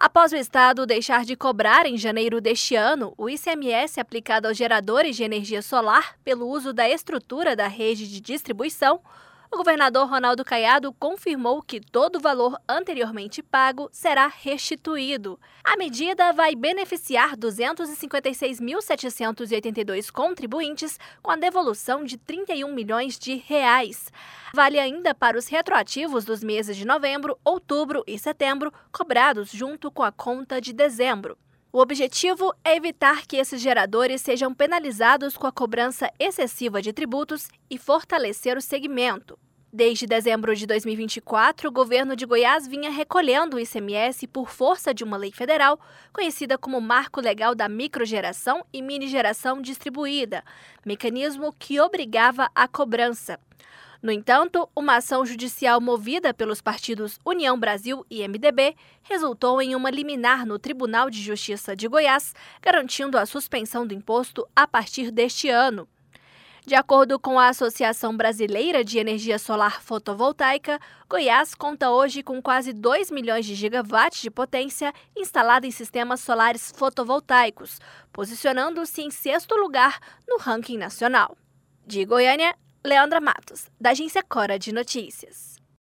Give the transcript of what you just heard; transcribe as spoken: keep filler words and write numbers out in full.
Após o Estado deixar de cobrar em janeiro deste ano o I C M S aplicado aos geradores de energia solar pelo uso da estrutura da rede de distribuição, o governador Ronaldo Caiado confirmou que todo o valor anteriormente pago será restituído. A medida vai beneficiar duzentos e cinquenta e seis mil setecentos e oitenta e dois contribuintes com a devolução de trinta e um milhões de reais. Vale ainda para os retroativos dos meses de novembro, outubro e setembro, cobrados junto com a conta de dezembro. O objetivo é evitar que esses geradores sejam penalizados com a cobrança excessiva de tributos e fortalecer o segmento. Desde dezembro de dois mil e vinte e quatro, o governo de Goiás vinha recolhendo o I C M S por força de uma lei federal, conhecida como Marco Legal da Microgeração e Minigeração Distribuída, mecanismo que obrigava a cobrança. No entanto, uma ação judicial movida pelos partidos União Brasil e M D B resultou em uma liminar no Tribunal de Justiça de Goiás, garantindo a suspensão do imposto a partir deste ano. De acordo com a Associação Brasileira de Energia Solar Fotovoltaica, Goiás conta hoje com quase dois milhões de gigawatts de potência instalada em sistemas solares fotovoltaicos, posicionando-se em sexto lugar no ranking nacional. De Goiânia, Leandra Matos, da Agência Cora de Notícias.